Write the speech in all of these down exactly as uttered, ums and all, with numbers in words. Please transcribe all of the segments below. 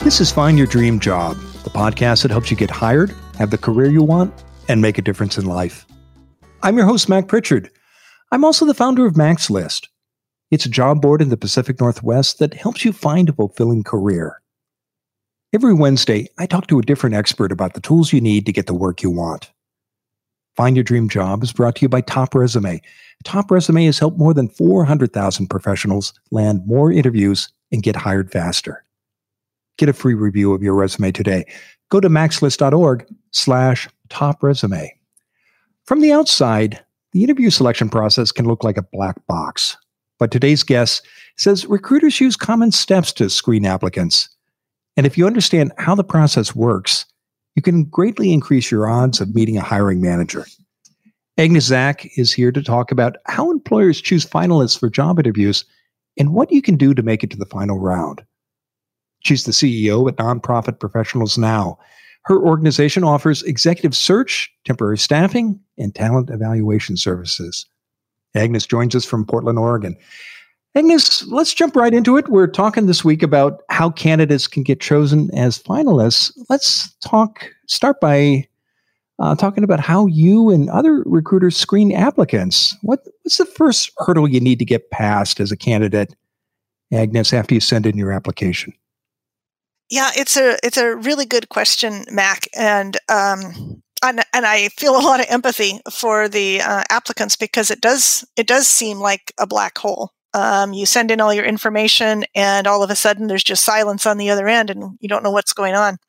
This is Find Your Dream Job, the podcast that helps you get hired, have the career you want, and make a difference in life. I'm your host, Mac Pritchard. I'm also the founder of Mac's List. It's a job board in the Pacific Northwest that helps you find a fulfilling career. Every Wednesday, I talk to a different expert about the tools you need to get the work you want. Find Your Dream Job is brought to you by Top Resume. Top Resume has helped more than four hundred thousand professionals land more interviews and get hired faster. Get a free review of your resume today. Go to maxlist.org slash top resume. From the outside, the interview selection process can look like a black box. But today's guest says recruiters use common steps to screen applicants. And if you understand how the process works, you can greatly increase your odds of meeting a hiring manager. Agnes Zak is here to talk about how employers choose finalists for job interviews and what you can do to make it to the final round. She's the C E O at Nonprofit Professionals Now. Her organization offers executive search, temporary staffing, and talent evaluation services. Agnes joins us from Portland, Oregon. Agnes, let's jump right into it. We're talking this week about how candidates can get chosen as finalists. Let's talk. Start by uh, talking about how you and other recruiters screen applicants. What, what's the first hurdle you need to get past as a candidate, Agnes, after you send in your application? Yeah, it's a it's a really good question, Mac, and um, and, and I feel a lot of empathy for the uh, applicants because it does it does seem like a black hole. Um, you send in all your information, and all of a sudden, there's just silence on the other end, and you don't know what's going on.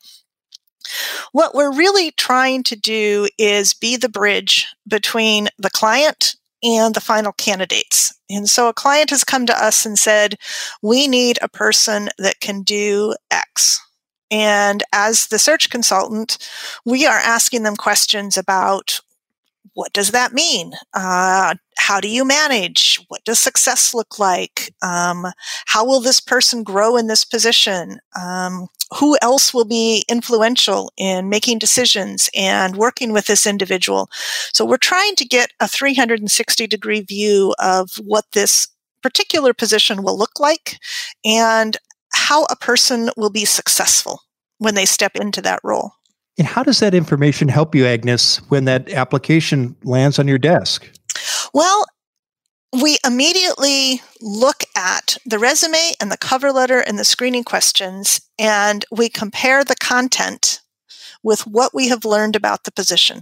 What we're really trying to do is be the bridge between the client and the final candidates. And so a client has come to us and said, we need a person that can do X. And as the search consultant, we are asking them questions about what does that mean? Uh, how do you manage? What does success look like? Um, how will this person grow in this position? Um, who else will be influential in making decisions and working with this individual? So we're trying to get a three hundred sixty degree view of what this particular position will look like and how a person will be successful when they step into that role. And how does that information help you, Agnes, when that application lands on your desk? Well, we immediately look at the resume and the cover letter and the screening questions, and we compare the content with what we have learned about the position.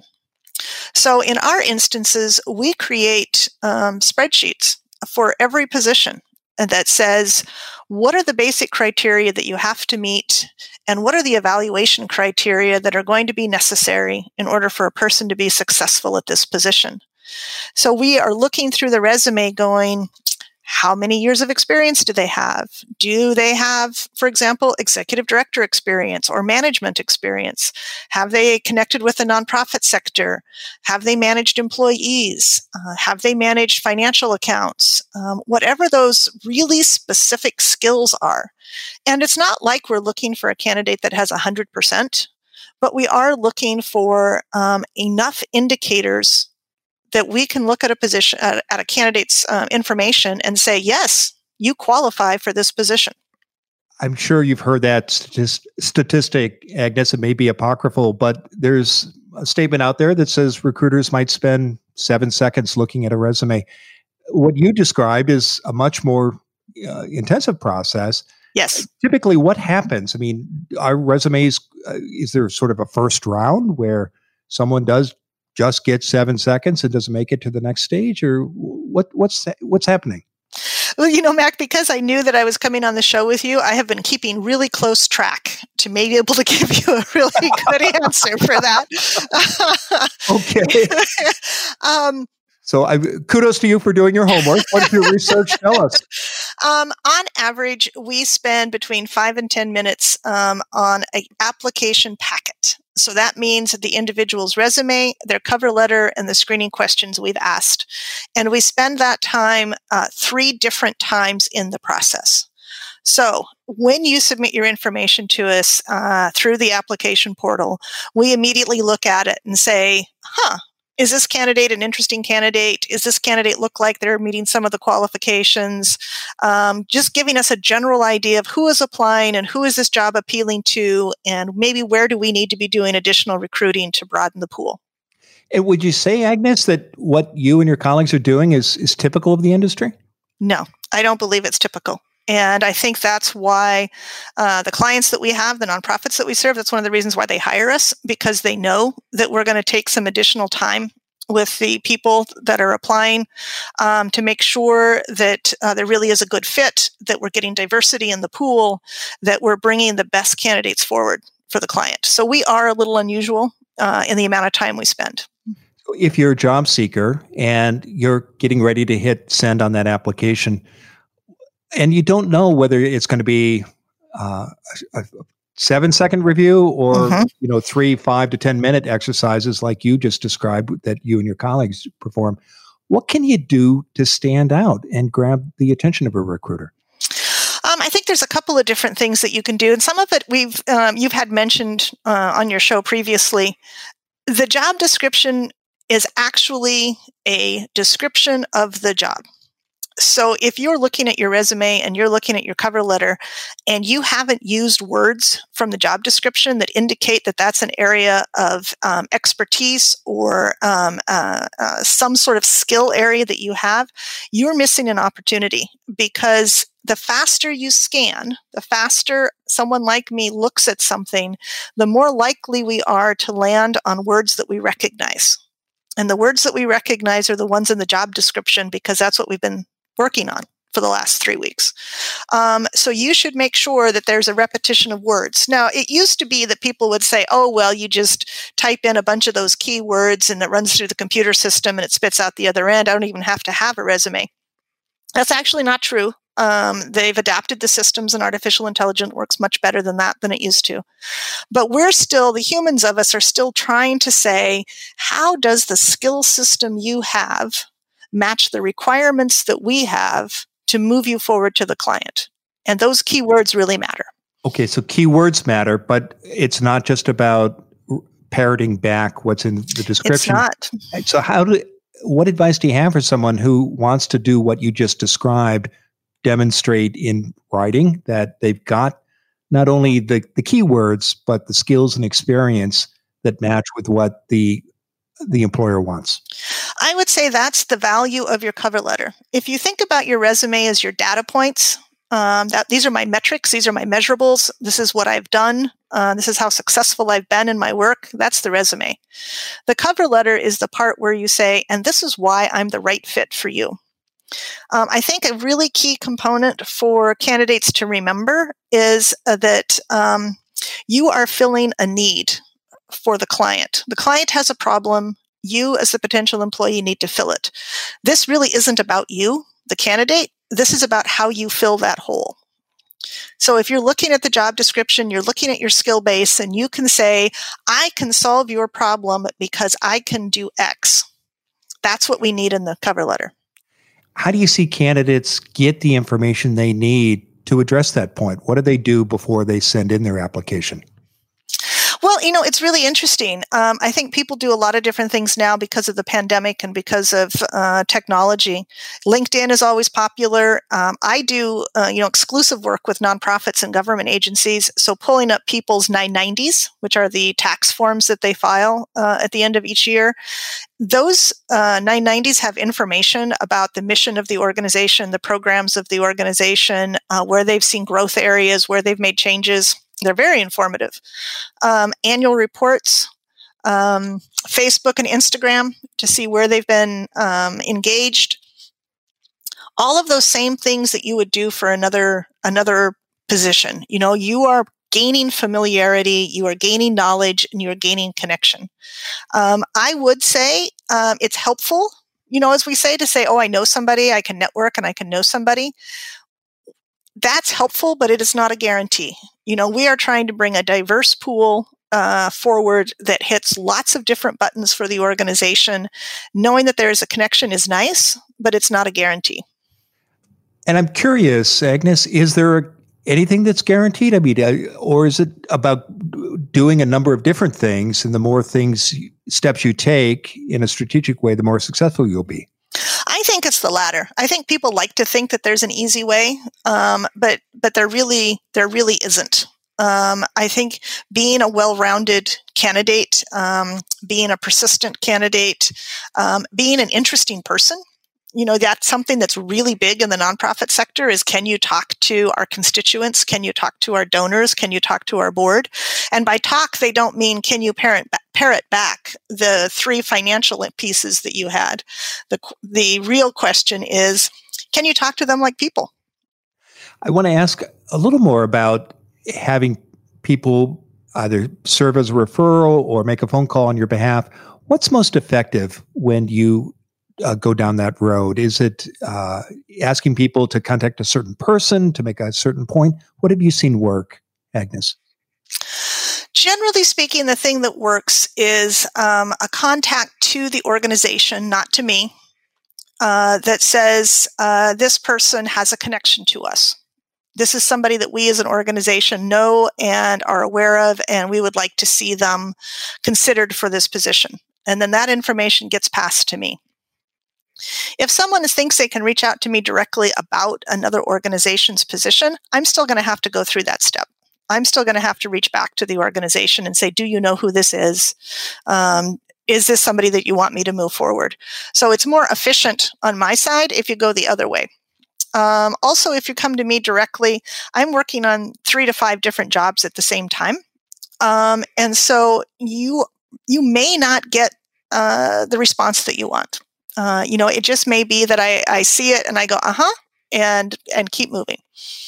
So in our instances, we create um, spreadsheets for every position that says, what are the basic criteria that you have to meet, and what are the evaluation criteria that are going to be necessary in order for a person to be successful at this position? So we are looking through the resume going, how many years of experience do they have? Do they have, for example, executive director experience or management experience? Have they connected with the nonprofit sector? Have they managed employees? Uh, have they managed financial accounts? Um, whatever those really specific skills are. And it's not like we're looking for a candidate that has one hundred percent, but we are looking for um, enough indicators that we can look at a position, at, at a candidate's uh, information and say, yes, you qualify for this position. I'm sure you've heard that statist- statistic, Agnes. It may be apocryphal, but there's a statement out there that says recruiters might spend seven seconds looking at a resume. What you described is a much more uh, intensive process. Yes. Typically, what happens? I mean, our resumes, uh, is there sort of a first round where someone does just get seven seconds and doesn't make it to the next stage, or what? What's what's happening? Well, you know, Mac, because I knew that I was coming on the show with you, I have been keeping really close track to be able to give you a really good answer for that. Okay. um, so I, kudos to you for doing your homework. What did your research tell us? Um, on average, we spend between five and ten minutes um, on an application packet. So that means the individual's resume, their cover letter, and the screening questions we've asked. And we spend that time uh, three different times in the process. So when you submit your information to us uh, through the application portal, we immediately look at it and say, huh, is this candidate an interesting candidate? Is this candidate look like they're meeting some of the qualifications? Um, just giving us a general idea of who is applying and who is this job appealing to, and maybe where do we need to be doing additional recruiting to broaden the pool. And would you say, Agnes, that what you and your colleagues are doing is, is typical of the industry? No, I don't believe it's typical. And I think that's why uh, the clients that we have, the nonprofits that we serve, that's one of the reasons why they hire us, because they know that we're going to take some additional time with the people that are applying um, to make sure that uh, there really is a good fit, that we're getting diversity in the pool, that we're bringing the best candidates forward for the client. So we are a little unusual uh, in the amount of time we spend. If you're a job seeker and you're getting ready to hit send on that application, and you don't know whether it's going to be uh, a, a seven-second review or mm-hmm. you know three, five to ten minute exercises like you just described that you and your colleagues perform, what can you do to stand out and grab the attention of a recruiter? Um, I think there's a couple of different things that you can do, and some of it we've um, you've had mentioned uh, on your show previously. The job description is actually a description of the job. So if you're looking at your resume and you're looking at your cover letter and you haven't used words from the job description that indicate that that's an area of um, expertise or um, uh, uh, some sort of skill area that you have, you're missing an opportunity, because the faster you scan, the faster someone like me looks at something, the more likely we are to land on words that we recognize. And the words that we recognize are the ones in the job description, because that's what we've been working on for the last three weeks. Um, so you should make sure that there's a repetition of words. Now, it used to be that people would say, oh, well, you just type in a bunch of those keywords and it runs through the computer system and it spits out the other end. I don't even have to have a resume. That's actually not true. Um, they've adapted the systems, and artificial intelligence works much better than that than it used to. But we're still, the humans of us are still trying to say, how does the skill system you have match the requirements that we have to move you forward to the client? And those keywords really matter. Okay, so keywords matter, but it's not just about parroting back what's in the description. It's not. So how do, what advice do you have for someone who wants to do what you just described, demonstrate in writing that they've got not only the, the keywords, but the skills and experience that match with what the the employer wants? I would say that's the value of your cover letter. If you think about your resume as your data points, um, that these are my metrics, these are my measurables, this is what I've done, uh, this is how successful I've been in my work, that's the resume. The cover letter is the part where you say, and this is why I'm the right fit for you. Um, I think a really key component for candidates to remember is uh, that um, you are filling a need for the client. The client has a problem. You, as the potential employee, need to fill it. This really isn't about you, the candidate. This is about how you fill that hole. So if you're looking at the job description, you're looking at your skill base, and you can say, I can solve your problem because I can do X. That's what we need in the cover letter. How do you see candidates get the information they need to address that point? What do they do before they send in their application? Well, you know, it's really interesting. Um, I think people do a lot of different things now because of the pandemic and because of uh, technology. LinkedIn is always popular. Um, I do, uh, you know, exclusive work with nonprofits and government agencies. So pulling up people's nine nineties, which are the tax forms that they file uh, at the end of each year. Those uh, nine nineties have information about the mission of the organization, the programs of the organization, uh, where they've seen growth areas, where they've made changes. They're very informative. Um, annual reports, um, Facebook and Instagram to see where they've been um, engaged. All of those same things that you would do for another another position. You know, you are gaining familiarity, you are gaining knowledge, and you are gaining connection. Um, I would say um, it's helpful, you know, as we say, to say, oh, I know somebody, I can network and I can know somebody. That's helpful, but it is not a guarantee. You know, we are trying to bring a diverse pool uh, forward that hits lots of different buttons for the organization. Knowing that there is a connection is nice, but it's not a guarantee. And I'm curious, Agnes, is there a, anything that's guaranteed? I mean, uh, or is it about doing a number of different things, and the more things, steps you take in a strategic way, the more successful you'll be? I think it's the latter. I think people like to think that there's an easy way, um, but but there really there really isn't. Um, I think being a well-rounded candidate, um, being a persistent candidate, um, being an interesting person, you know, that's something that's really big in the nonprofit sector is, can you talk to our constituents? Can you talk to our donors? Can you talk to our board? And by talk, they don't mean, can you parrot, parrot back the three financial pieces that you had? The, the real question is, can you talk to them like people? I want to ask a little more about having people either serve as a referral or make a phone call on your behalf. What's most effective when you uh, go down that road? Is it uh, asking people to contact a certain person to make a certain point? What have you seen work, Agnes? Generally speaking, the thing that works is um, a contact to the organization, not to me, uh, that says uh, this person has a connection to us. This is somebody that we as an organization know and are aware of, and we would like to see them considered for this position. And then that information gets passed to me. If someone thinks they can reach out to me directly about another organization's position, I'm still going to have to go through that step. I'm still going to have to reach back to the organization and say, do you know who this is? Um, is this somebody that you want me to move forward? So it's more efficient on my side if you go the other way. Um, also, if you come to me directly, I'm working on three to five different jobs at the same time. Um, and so you you may not get uh, the response that you want. Uh, you know, it just may be that I, I see it and I go, uh-huh, and and keep moving.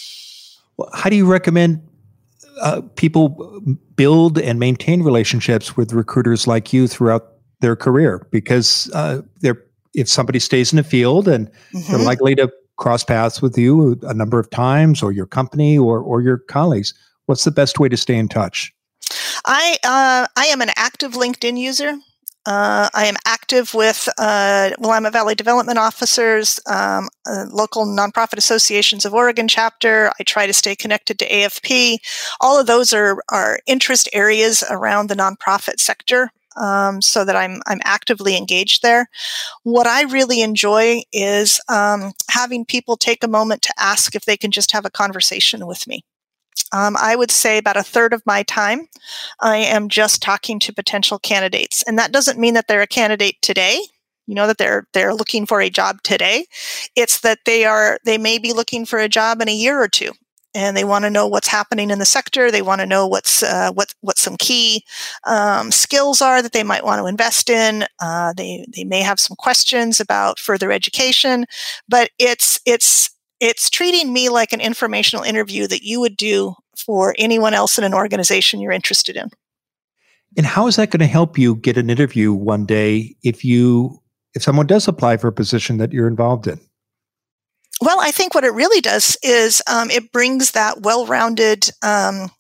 Well, how do you recommend uh, people build and maintain relationships with recruiters like you throughout their career? Because uh, they're, if somebody stays in the field and mm-hmm. they're likely to cross paths with you a number of times, or your company or or your colleagues, what's the best way to stay in touch? I uh, I am an active LinkedIn user. Uh, I am active with uh, Willamette Valley Development Officers, um, uh, local nonprofit associations of Oregon chapter. I try to stay connected to A F P. All of those are are interest areas around the nonprofit sector. Um, so that I'm I'm actively engaged there. What I really enjoy is um, having people take a moment to ask if they can just have a conversation with me. Um, I would say about a third of my time, I am just talking to potential candidates, and that doesn't mean that they're a candidate today. You know, that they're they're looking for a job today. It's that they are they may be looking for a job in a year or two. And they want to know what's happening in the sector. They want to know what's uh, what what some key um, skills are that they might want to invest in. Uh, they they may have some questions about further education, but it's it's it's treating me like an informational interview that you would do for anyone else in an organization you're interested in. And how is that going to help you get an interview one day if you if someone does apply for a position that you're involved in? Well, I think what it really does is um, it brings that well-rounded um,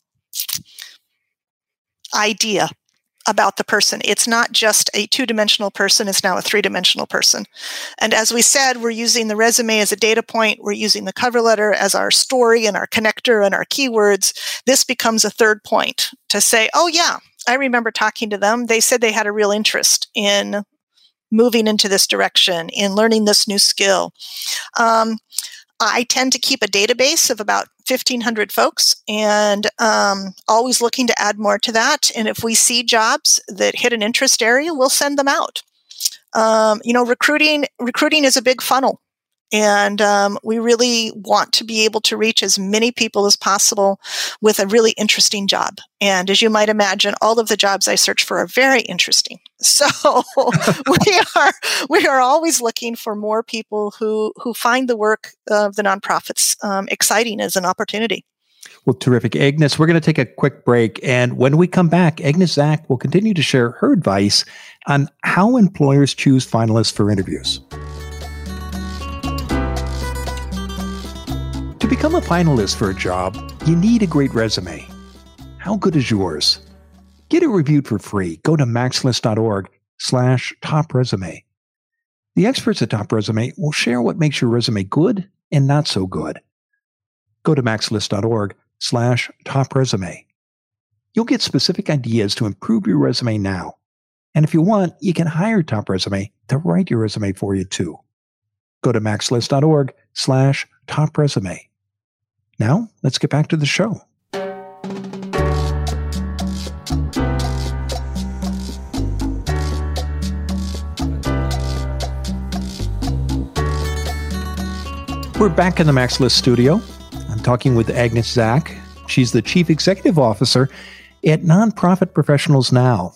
idea about the person. It's not just a two-dimensional person, it's now a three-dimensional person. And as we said, we're using the resume as a data point, we're using the cover letter as our story and our connector and our keywords. This becomes a third point to say, oh yeah, I remember talking to them. They said they had a real interest in moving into this direction, in learning this new skill. Um, I tend to keep a database of about fifteen hundred folks, and um, always looking to add more to that. And if we see jobs that hit an interest area, we'll send them out. Um, you know, recruiting recruiting is a big funnel. And um, we really want to be able to reach as many people as possible with a really interesting job. And as you might imagine, all of the jobs I search for are very interesting. So we are we are always looking for more people who who find the work of the nonprofits um, exciting as an opportunity. Well, terrific. Agnes, we're going to take a quick break. And when we come back, Agnes Zach will continue to share her advice on how employers choose finalists for interviews. To become a finalist for a job, you need a great resume. How good is yours? Get it reviewed for free. Go to maxlist.org slash top resume. The experts at Top Resume will share what makes your resume good and not so good. Go go to maxlist.org slash top resume. You'll get specific ideas to improve your resume now. And if you want, you can hire Top Resume to write your resume for you too. Go to maxlist.org slash top resume. Now, let's get back to the show. We're back in the MaxList studio. I'm talking with Agnes Zack. She's the Chief Executive Officer at Nonprofit Professionals Now.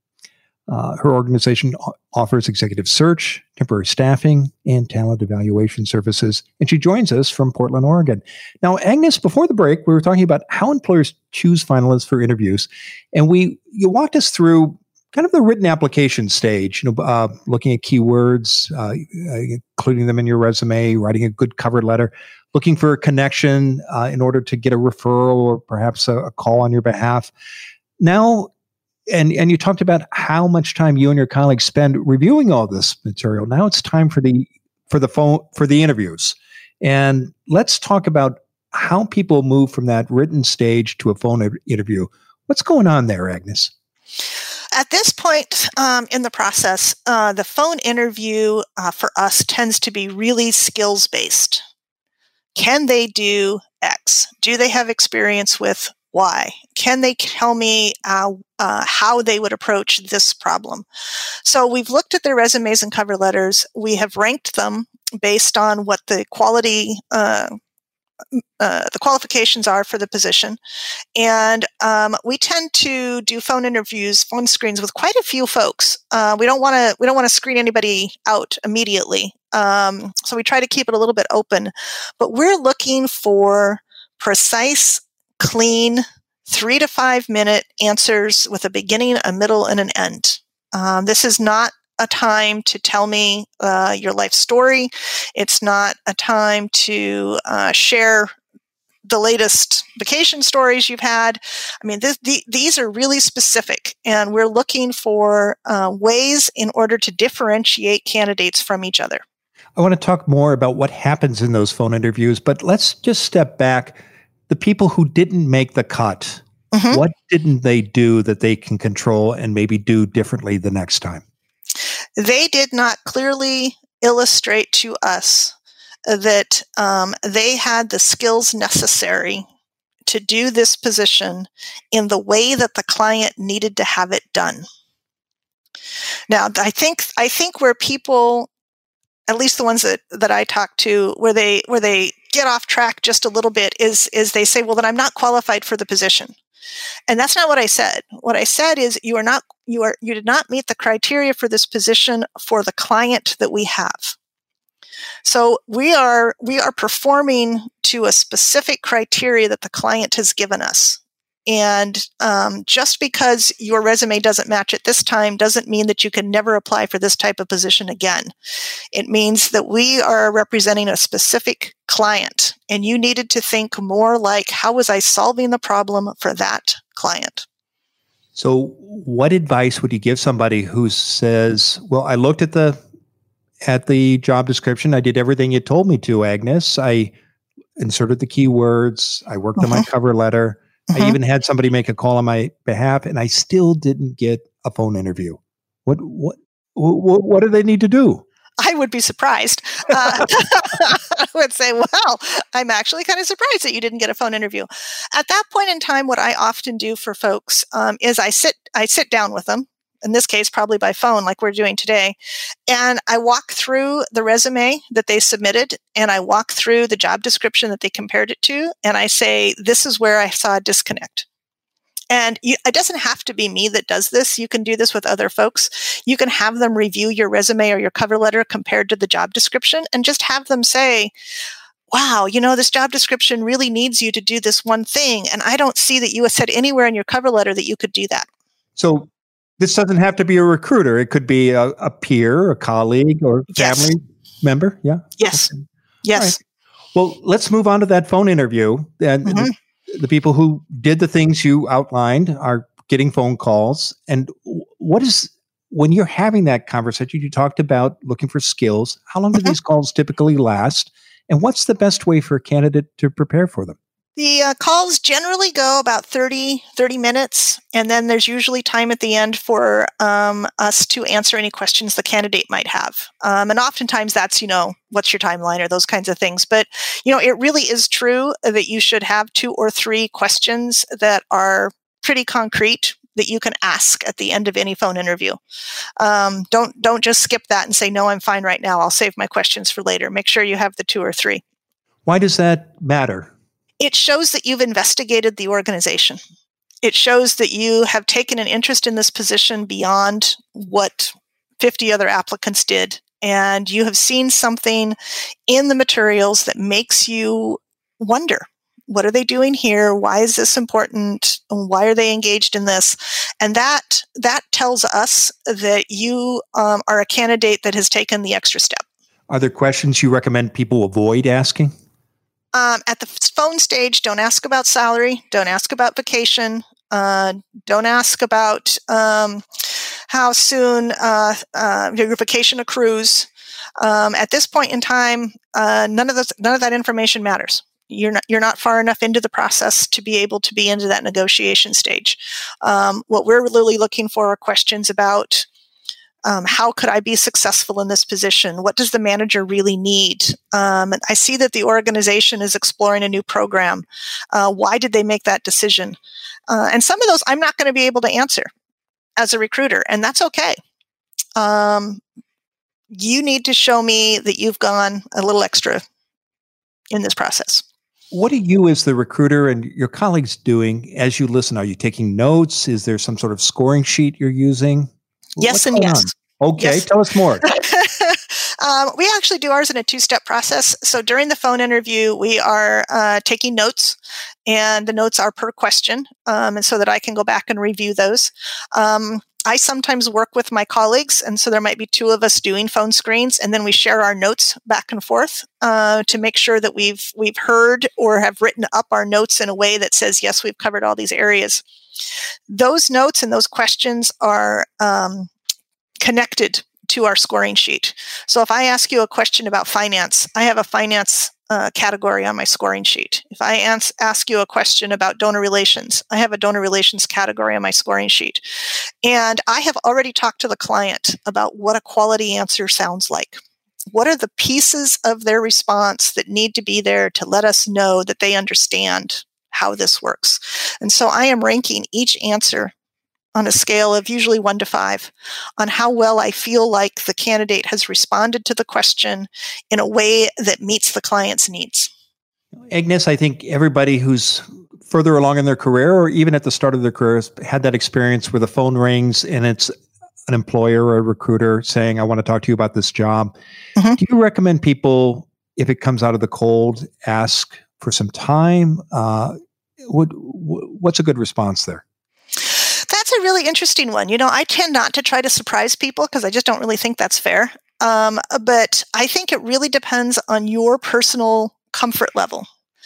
Uh, her organization offers executive search, temporary staffing, and talent evaluation services. And she joins us from Portland, Oregon. Now, Agnes, before the break, we were talking about how employers choose finalists for interviews. And we you walked us through kind of the written application stage, you know, uh, looking at keywords, uh, including them in your resume, writing a good cover letter, looking for a connection uh, in order to get a referral or perhaps a, a call on your behalf. Now, And and you talked about how much time you and your colleagues spend reviewing all this material. Now it's time for the for the phone for the interviews. And let's talk about how people move from that written stage to a phone interview. What's going on there, Agnes? At this point um, in the process, uh, the phone interview uh, for us tends to be really skills-based. Can they do X? Do they have experience with Y? Can they tell me uh, uh, how they would approach this problem? So we've looked at their resumes and cover letters. We have ranked them based on what the quality, uh, uh, the qualifications are for the position. And um, we tend to do phone interviews, phone screens with quite a few folks. Uh, we don't want to, we don't want to screen anybody out immediately. Um, so we try to keep it a little bit open, but we're looking for precise, clean, three to five minute answers with a beginning, a middle, and an end. Um, this is not a time to tell me uh, your life story. It's not a time to uh, share the latest vacation stories you've had. I mean, this, the, these are really specific, and we're looking for uh, ways in order to differentiate candidates from each other. I want to talk more about what happens in those phone interviews, but let's just step back. The people who didn't make the cut, mm-hmm. what didn't they do that they can control and maybe do differently the next time? They did not clearly illustrate to us that um, they had the skills necessary to do this position in the way that the client needed to have it done. Now, I think I think where people, at least the ones that, that I talk to, where they where they get off track just a little bit is is they say, well, then I'm not qualified for the position. And that's not what I said. What I said is you are not you are you did not meet the criteria for this position for the client that we have. So we are we are performing to a specific criteria that the client has given us. And um, just because your resume doesn't match it this time doesn't mean that you can never apply for this type of position again. It means that we are representing a specific client, and you needed to think more like, how was I solving the problem for that client? So what advice would you give somebody who says, well, I looked at the at the job description. I did everything you told me to, Agnes. I inserted the keywords. I worked mm-hmm. on my cover letter. Mm-hmm. I even had somebody make a call on my behalf, and I still didn't get a phone interview. What what what, what do they need to do? I would be surprised. Uh, I would say, well, I'm actually kind of surprised that you didn't get a phone interview. At that point in time, what I often do for folks um, is I sit I sit down with them. In this case, probably by phone, like we're doing today. And I walk through the resume that they submitted, and I walk through the job description that they compared it to, and I say, this is where I saw a disconnect. And you, it doesn't have to be me that does this. You can do this with other folks. You can have them review your resume or your cover letter compared to the job description and just have them say, wow, you know, this job description really needs you to do this one thing. And I don't see that you said anywhere in your cover letter that you could do that. So this doesn't have to be a recruiter. It could be a, a peer, a colleague, or family yes. member. Yeah. Yes. Okay. Yes. Right. Well, let's move on to that phone interview. And mm-hmm. the, the people who did the things you outlined are getting phone calls. And what is, when you're having that conversation, you talked about looking for skills. How long do mm-hmm. these calls typically last? And what's the best way for a candidate to prepare for them? The uh, calls generally go about thirty, thirty minutes, and then there's usually time at the end for um, us to answer any questions the candidate might have. Um, and oftentimes that's, you know, what's your timeline or those kinds of things. But, you know, it really is true that you should have two or three questions that are pretty concrete that you can ask at the end of any phone interview. Um, don't don't just skip that and say, no, I'm fine right now. I'll save my questions for later. Make sure you have the two or three. Why does that matter? It shows that you've investigated the organization. It shows that you have taken an interest in this position beyond what fifty other applicants did. And you have seen something in the materials that makes you wonder, what are they doing here? Why is this important? Why are they engaged in this? And that that tells us that you um, are a candidate that has taken the extra step. Are there questions you recommend people avoid asking? Um, at the phone stage, don't ask about salary. Don't ask about vacation. Uh, don't ask about um, how soon uh, uh, your vacation accrues. Um, at this point in time, uh, none of those, none of that information matters. You're not, you're not far enough into the process to be able to be into that negotiation stage. Um, what we're really looking for are questions about Um, how could I be successful in this position? What does the manager really need? Um, I see that the organization is exploring a new program. Uh, why did they make that decision? Uh, and some of those I'm not going to be able to answer as a recruiter, and that's okay. Um, you need to show me that you've gone a little extra in this process. What are you as the recruiter and your colleagues doing as you listen? Are you taking notes? Is there some sort of scoring sheet you're using? Yes What's and going yes. on? Okay, Yes. tell us more. um, we actually do ours in a two-step process. So during the phone interview, we are uh, taking notes, and the notes are per question, um, and so that I can go back and review those. Um, I sometimes work with my colleagues, and so there might be two of us doing phone screens, and then we share our notes back and forth uh, to make sure that we've we've heard or have written up our notes in a way that says, yes, we've covered all these areas. Those notes and those questions are um, connected to our scoring sheet. So if I ask you a question about finance, I have a finance uh, category on my scoring sheet. If I ans- ask you a question about donor relations, I have a donor relations category on my scoring sheet. And I have already talked to the client about what a quality answer sounds like. What are the pieces of their response that need to be there to let us know that they understand how this works? And so I am ranking each answer on a scale of usually one to five on how well I feel like the candidate has responded to the question in a way that meets the client's needs. Agnes, I think everybody who's further along in their career or even at the start of their career has had that experience where the phone rings and it's an employer or a recruiter saying, I want to talk to you about this job. Mm-hmm. Do you recommend people, if it comes out of the cold, ask for some time? Uh, what, what's a good response there? That's a really interesting one. You know, I tend not to try to surprise people because I just don't really think that's fair. Um, but I think it really depends on your personal comfort level.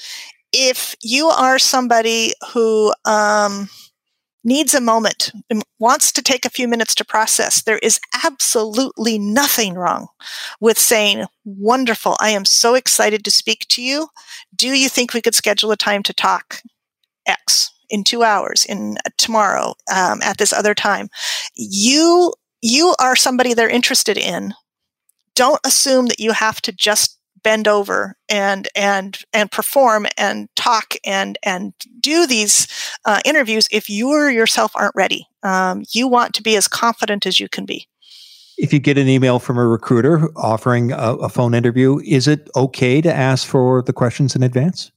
If you are somebody who um, needs a moment and wants to take a few minutes to process, there is absolutely nothing wrong with saying, wonderful, I am so excited to speak to you. Do you think we could schedule a time to talk X? In two hours, in uh, tomorrow, um, at this other time. You, you are somebody they're interested in. Don't assume that you have to just bend over and, and, and perform and talk and, and do these uh, interviews if you yourself aren't ready. Um, you want to be as confident as you can be. If you get an email from a recruiter offering a, a phone interview, is it okay to ask for the questions in advance?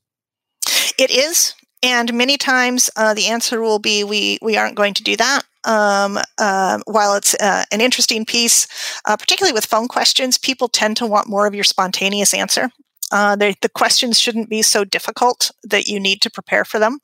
It is. And many times uh, the answer will be, we we aren't going to do that. Um, uh, while it's uh, an interesting piece, uh, particularly with phone questions, people tend to want more of your spontaneous answer. Uh, they, the questions shouldn't be so difficult that you need to prepare for them.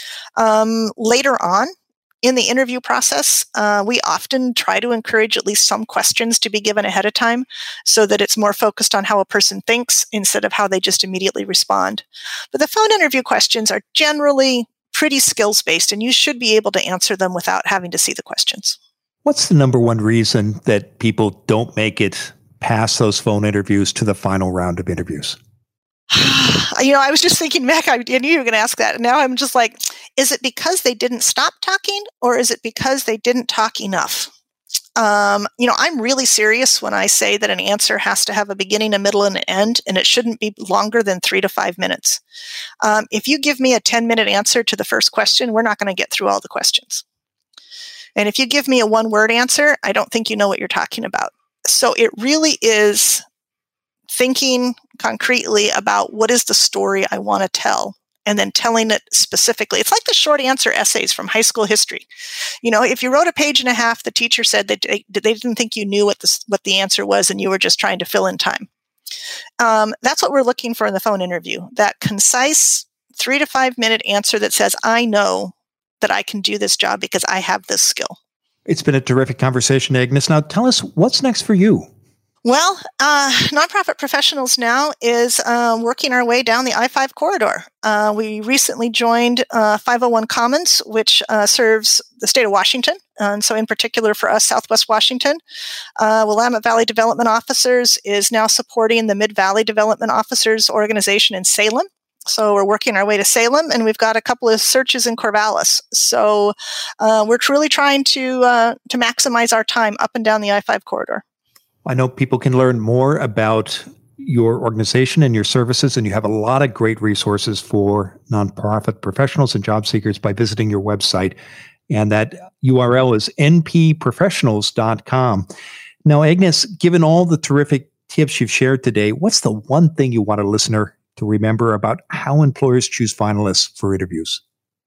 Um, later on in the interview process, uh, we often try to encourage at least some questions to be given ahead of time so that it's more focused on how a person thinks instead of how they just immediately respond. But the phone interview questions are generally pretty skills-based, and you should be able to answer them without having to see the questions. What's the number one reason that people don't make it past those phone interviews to the final round of interviews? You know, I was just thinking, Mac, I knew you were going to ask that. And now I'm just like, is it because they didn't stop talking, or is it because they didn't talk enough? Um, you know, I'm really serious when I say that an answer has to have a beginning, a middle, and an end, and it shouldn't be longer than three to five minutes. Um, if you give me a ten-minute answer to the first question, we're not going to get through all the questions. And if you give me a one-word answer, I don't think you know what you're talking about. So it really is thinking concretely about what is the story I want to tell, and then telling it specifically. It's like the short answer essays from high school history. You know, if you wrote a page and a half, the teacher said that they, they didn't think you knew what the, what the answer was, and you were just trying to fill in time. Um, that's what we're looking for in the phone interview, that concise three to five minute answer that says, I know that I can do this job because I have this skill. It's been a terrific conversation, Agnes. Now tell us, what's next for you? Well, uh, Nonprofit Professionals Now is uh, working our way down the I five corridor. Uh, we recently joined uh, five oh one Commons, which uh, serves the state of Washington. And so in particular for us, Southwest Washington, uh, Willamette Valley Development Officers is now supporting the Mid-Valley Development Officers organization in Salem. So we're working our way to Salem, and we've got a couple of searches in Corvallis. So uh, we're truly trying to uh, to maximize our time up and down the I five corridor. I know people can learn more about your organization and your services, and you have a lot of great resources for nonprofit professionals and job seekers by visiting your website. And that U R L is n p professionals dot com. Now, Agnes, given all the terrific tips you've shared today, what's the one thing you want a listener to remember about how employers choose finalists for interviews?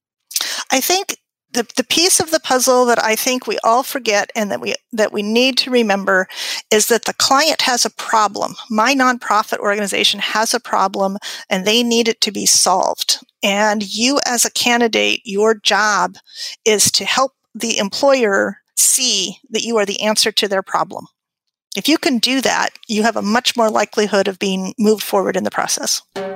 I think The, the piece of the puzzle that I think we all forget and that we that we need to remember is that the client has a problem. My nonprofit organization has a problem, and they need it to be solved. And you as a candidate, your job is to help the employer see that you are the answer to their problem. If you can do that, you have a much more likelihood of being moved forward in the process.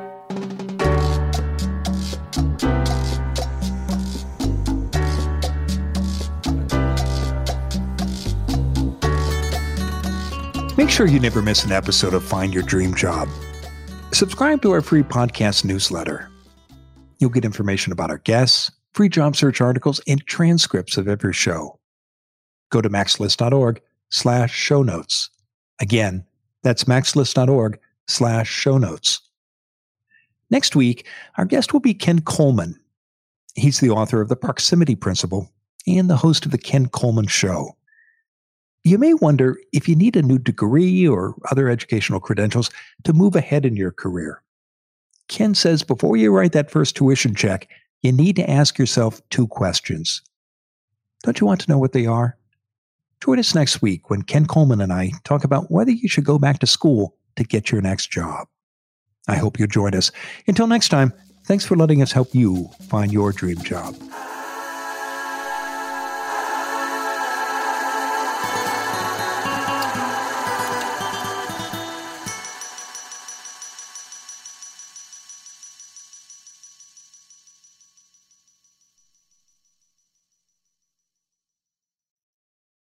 Make sure you never miss an episode of Find Your Dream Job. Subscribe to our free podcast newsletter. You'll get information about our guests, free job search articles, and transcripts of every show. Go to maxlist.org slash show notes. Again, that's maxlist.org slash show notes. Next week, our guest will be Ken Coleman. He's the author of The Proximity Principle and the host of The Ken Coleman Show. You may wonder if you need a new degree or other educational credentials to move ahead in your career. Ken says before you write that first tuition check, you need to ask yourself two questions. Don't you want to know what they are? Join us next week when Ken Coleman and I talk about whether you should go back to school to get your next job. I hope you'll join us. Until next time, thanks for letting us help you find your dream job.